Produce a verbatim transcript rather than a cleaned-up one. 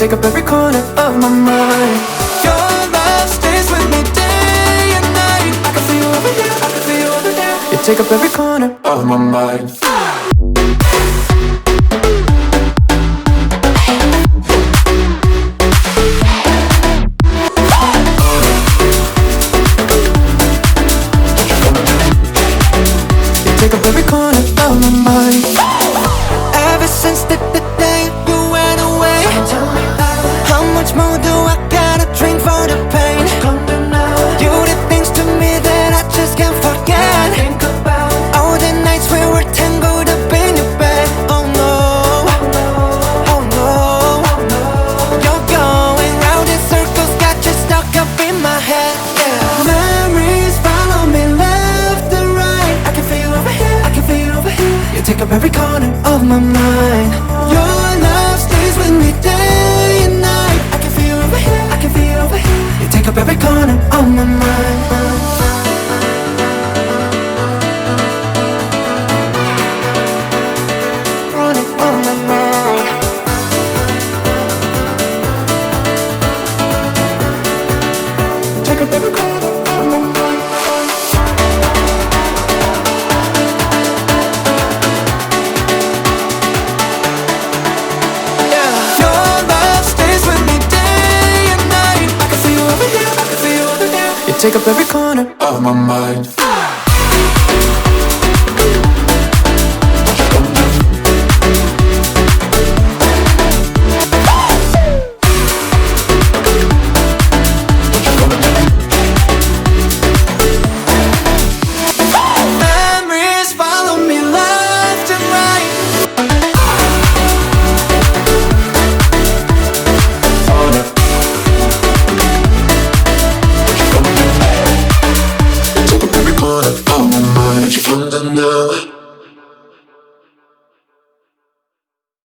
take up every corner of my mind. Your love stays with me day and night. I can feel you over here, I can feel you over there. You take up every corner of my mind. Take up every corner of my mind. Ever since the, the day you went away, how much more do I gotta drink for the pain? You did things to me that I just can't forget. All the nights we were tangled up in your bed. Oh no, oh no, you're going round in circles, got you stuck up in my head. Yeah. Memories follow me left and right. I can feel you over here, I can feel you over here. You take up every corner of my mind. Your love stays with me day and night. I can feel you over here, I can feel you over here. You take up every corner of my mind. Corner of my mind. Take up every corner of my mind. Take up every corner of my mind.